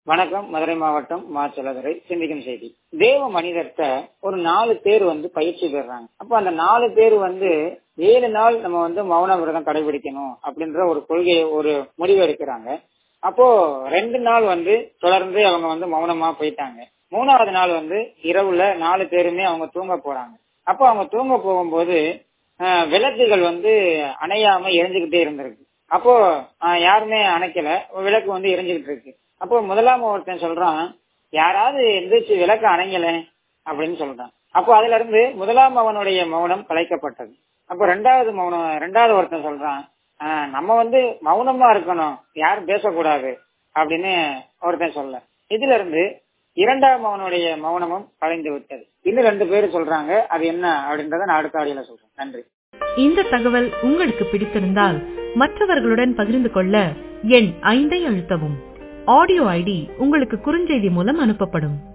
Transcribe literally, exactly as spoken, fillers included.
வணக்கம். மதுரை மாவட்டம் மாச்சலதுரை. சிந்திக்கும் செய்தி. தேவ மனிதர்கிட்ட ஒரு நாலு பேர் வந்து பயிற்சி பெறாங்க. அப்ப அந்த நாலு பேர் வந்து ஏழு நாள் நம்ம வந்து மௌன விரதம் கடைபிடிக்கணும் அப்படின்ற ஒரு கொள்கையை ஒரு முடிவு எடுக்கிறாங்க. அப்போ ரெண்டு நாள் வந்து தொடர்ந்து அவங்க வந்து மௌனமா போயிட்டாங்க. மூணாவது நாள் வந்து இரவுல நாலு பேருமே அவங்க தூங்க போறாங்க. அப்போ அவங்க தூங்க போகும்போது விளக்குகள் வந்து அணையாம எரிஞ்சுக்கிட்டே இருந்திருக்கு. அப்போ யாருமே அணைக்கல, விளக்கு வந்து எரிஞ்சுக்கிட்டு இருக்கு. அப்போ முதலாம் ஒருத்தன் சொல்றான், யாராவது எந்திரிச்சு விளக்கு அணைங்கல அப்படின்னு சொல்றான். அப்போ அதுல இருந்து முதலாம் அவனுடைய மௌனம் கலைக்கப்பட்டது. அப்போ ரெண்டாவது மௌனம் ரெண்டாவது ஒருத்தன் சொல்றான், ஆஹ் நம்ம வந்து மௌனமா இருக்கணும், யாரும் பேசக்கூடாது அப்படின்னு ஒருத்தன் சொல்ல. இதுல இருந்து இரண்டாம் அவனுடைய மௌனமும் கலைந்து விட்டது. இன்னும் ரெண்டு பேரும் சொல்றாங்க, அது என்ன அப்படின்றத நான் அடுத்த ஆடியோல சொல்றேன். நன்றி. இந்த தகவல் உங்களுக்கு பிடித்திருந்தால் மற்றவர்களுடன் பகிர்ந்து கொள்ள எண் ஐந்தை அழுத்தவும். ஆடியோ ஐடி உங்களுக்கு குறுஞ்செய்தி மூலம் அனுப்பப்படும்.